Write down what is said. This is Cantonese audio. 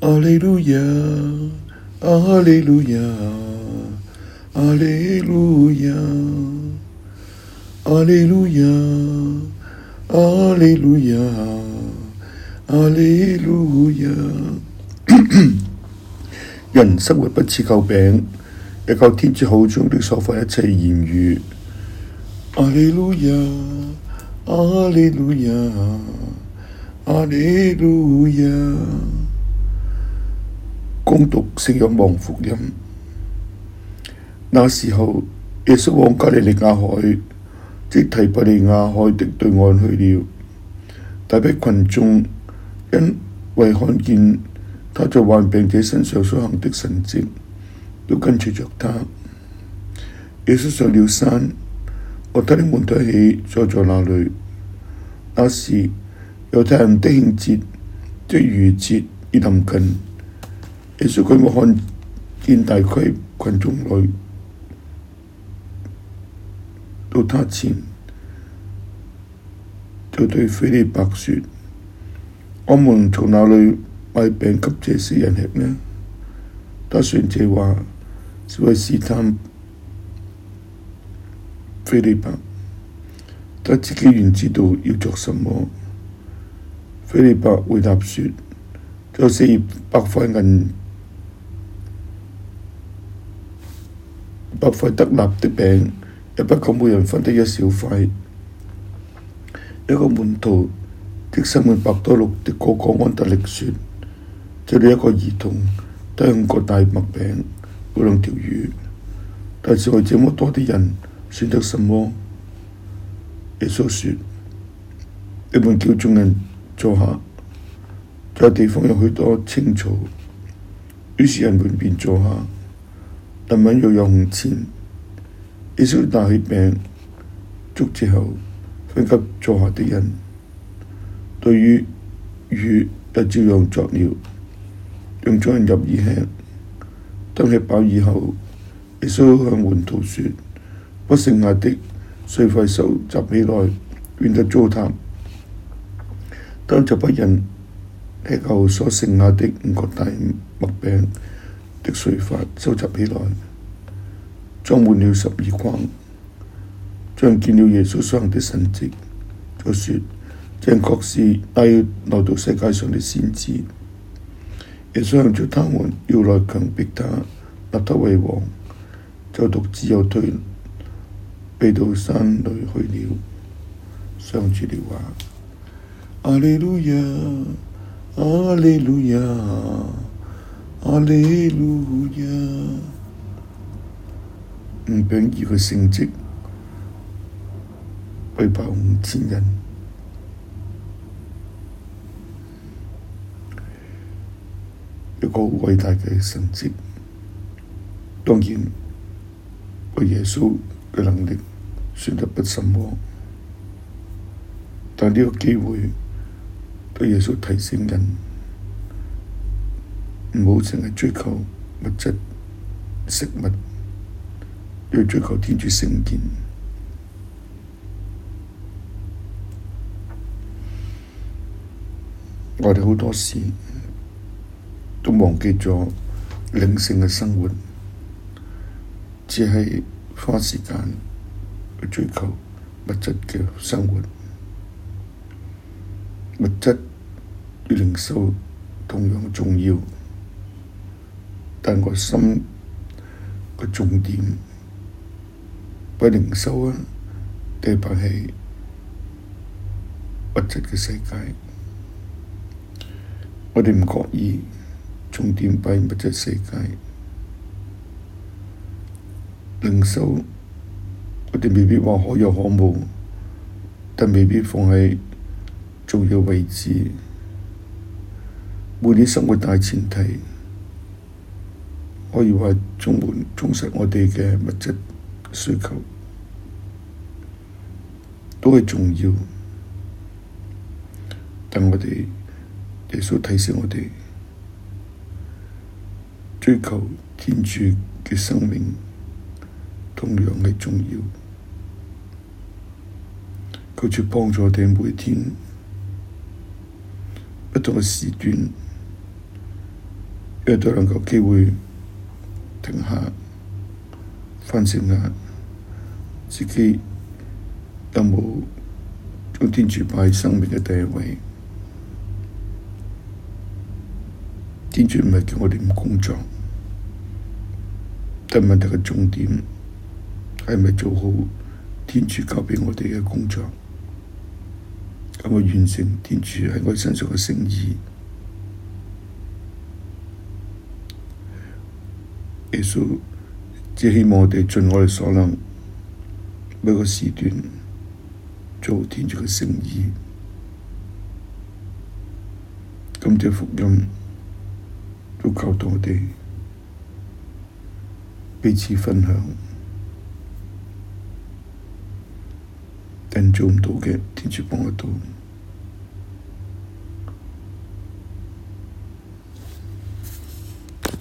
阿利路亞，阿利路亞，阿利路亞，阿利路亞，阿利路亞，阿利路亞。人生活不似靠餅，也靠天主口中的所發一切言語。阿利路亞，阿利路亞，阿利路亞。恭讀聖若望福音。那時候，耶穌往加利利亞海，即提伯利亞海的對岸去了。大批群眾因為看見他在患病者身上所行的神蹟，都跟隨着他。耶穌上了山，和他的門徒一起坐在那裏。那時，猶太人的慶節，即逾節已臨近。耶穌舉目看見大規群眾來到他前，就對斐理伯說：我們從哪裏買餅給這些人吃呢？他說這話是為試探斐理伯，他自己原知道要作什麼。斐理伯回答說：就是200塊銀，100塊德納的餅，也不夠每人分得一小塊。一個門徒即西滿伯多祿的哥哥安德肋說：這裏一個兒童得5個大麥餅和2條魚，但是為這麼多的人選擇什麼？耶穌說：你們叫眾人坐下。這地方有許多青草，於是人們便坐下。人們又有5錢。耶穌拿起餅，祝謝後，分給坐下的人。對於魚也照樣作了，讓眾人入耳吃。當吃飽以後，耶穌向門徒說：不剩下的碎塊收集起來，免得糟蹋。當就把人吃後所剩下的5個大麥餅的碎塊收集起來，裝滿了12筐。眾人見了耶穌所行的神蹟，就說：這確是那要來到世界上的先知。耶穌向着他們要來強迫他，立他為王，就獨自又退避到山裏去了。上主的話。阿利路亞，阿利路亞，阿利路亞。5餅2個聖蹟，餵飽5000人。一個好偉大嘅神蹟，當然為耶穌嘅能力算得不什麼，但呢個機會對耶穌提醒人唔好淨係追求物質食物，要追求天主聖言。我哋好多時都忘記咗靈性嘅生活，只係花時間去追求物質嘅生活。物質與靈修同樣重要，但我心嘅重點喺靈修啊，定係物質嘅世界。我哋唔覺意重點擺物質世界，靈修我哋未必話可有可無，但未必放喺重要位置。每年生活大前提，可以話充實我哋嘅物質需求，都係重要。但我哋耶穌提醒我哋，追求天主嘅生命同樣係重要。求主幫助我哋每天不同嘅時段亦都能夠機會停下反省下自己有冇將天主擺喺生命嘅第一位。天主唔係叫我哋唔工作，但問題嘅重點係咪做好天主交畀我哋嘅工作，咁我完成天主喺我身上嘅聖意。耶穌只希望我哋盡我哋所能，每個時段做天主嘅聖意。咁啲福音都教導我哋彼此分享，人做唔到嘅，天主幫得到。